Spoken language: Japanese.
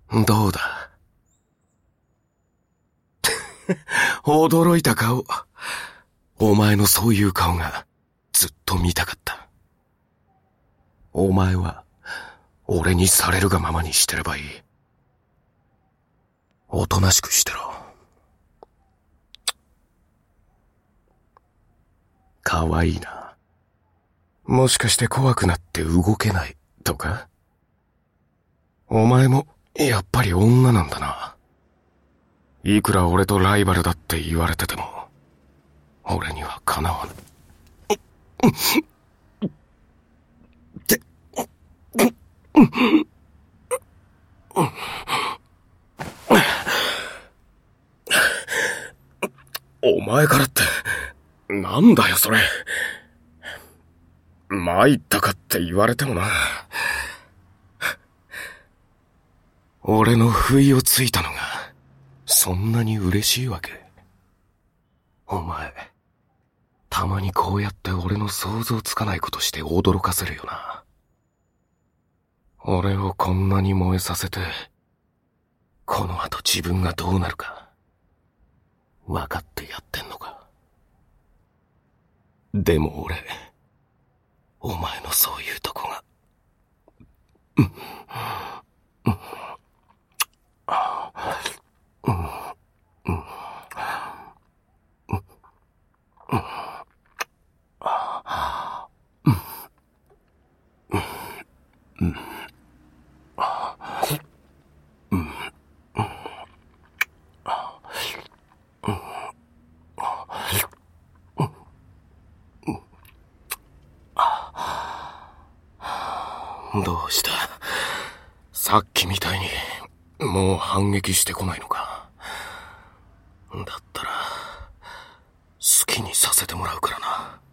どうだ驚いた顔。お前のそういう顔がずっと見たかった。お前は俺にされるがままにしてればいい。おとなしくしてろ。かわいいな。もしかして怖くなって動けないとか？お前もやっぱり女なんだな。いくら俺とライバルだって言われてても俺にはかなわぬ。お前からってなんだよそれ。参ったかって言われてもな。俺の不意をついたのがそんなに嬉しいわけ？お前たまにこうやって俺の想像つかないことして驚かせるよな。俺をこんなに燃えさせてこの後自分がどうなるか分かってやってんのか？でも俺お前のそういうとこがどうした？さっきみたいにもう反撃してこないのか？だったら好きにさせてもらうからな。